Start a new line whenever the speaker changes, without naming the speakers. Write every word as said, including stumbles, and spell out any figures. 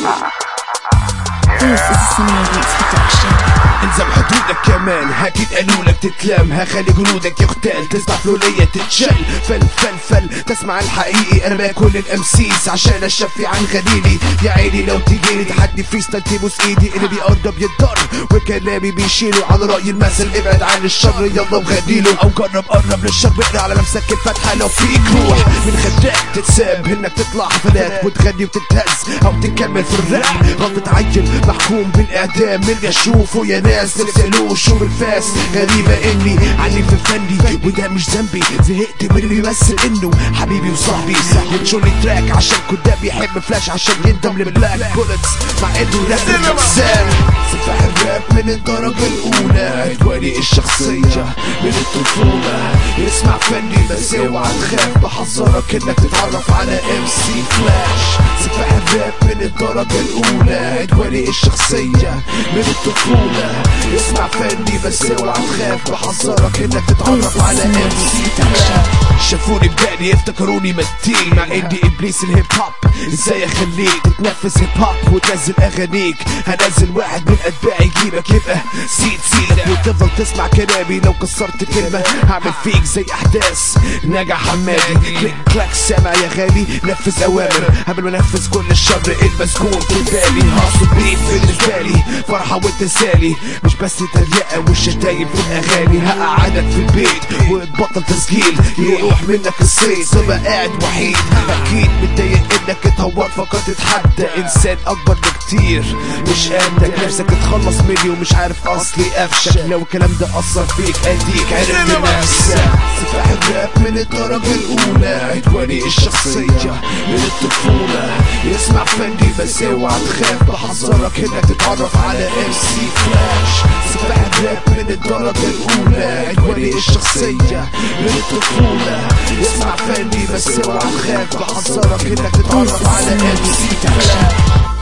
This is Cinema Beats Production.
انزم حدودك كمان، اكيد قالولك تتلام، هخلي جنودك يقتال، تسمع فلولية تتشل، فل فل فل تسمع الحقيقي. انا باكل الامسيس عشان اشفي عن غليلي، يا عيني لو تجيلي تحدي فريستايل تبوس ايدي، اللي بيقرب يتضر وكلامي بيشيله، على رأي المثل ابعد عن الشر يلا وغنيله، او جرب قرب للشر واقرا على نفسك الفتحة لو فيك روح من خداك تتساب، انك تطلع حفلات وتغني وتتهز او تكمل في الراب. غلطة عيل محكوم بالاعدام، من اشوفه يا ناس نفسلوه شوف الفاس، غريبة اني عني في فني وده مش ذنبي، زهقت من اللي بيمثل انه حبيبي وصاحبي، ينشرلي تراك عشان كده بيحب فلاش عشان يندم لبلاك بولتس مع انه راب الاقسام. سفاح الراب من الدرجة الاولى، عدواني الشخصية من الطفولة، اسمع فني بس اوعى تخاف، بحذرك انك تتعرف على ام سي فلاش. سفاح الراب من الدرجة الاولى، عدواني الشخصية من الطفولة، اسمع فني بس اوعى تخاف، بحذرك انك تتعرف على ام سي فلاش. شافوني بجاني افتكروني متين، مع اني ابليس الهيب هوب، ازاي اخليك تتنفس هيب هوب وتنزل اغانيك؟ هنزل واحد من اتباعي يجيبك يبقى سيد سيدك، وتفضل تسمع كلامي، لو كسرت كلمة هعمل فيك زي احداث نجا حمادي. كليك كلاك سامع يا غالي، نفذ اوامر قبل ما انفذ كل الشر المسكون في بالي. هاصل بيت بالنسبة لي فرحة وتسالي، مش بس تريقة والشتايم في الاغاني، هقعدك في البيت وتبطل تسجيل، يروح منك الصيت تبقى قاعد وحيد. اكيد متضايق انك اتهور فقط تتحدى انسان اكبر بكتير مش قدك، نفسك تتخلص مني ومش عارف اصلي قفشك، لو الكلام ده اثر فيك اديك عرفت نفسك. سفاح الراب من الدرجة الاولى، عدواني الشخصية من الطفولة، اسمع فني بس اوعى تخاف، بحذرك انك تتعرف على ام سي فلاش. سفاح الراب من الدرجة الاولى، عدواني الشخصية من الطفولة، اسمع فني بس اوعى تخاف، بحذرك انك تتعرف على ام سي فلاش.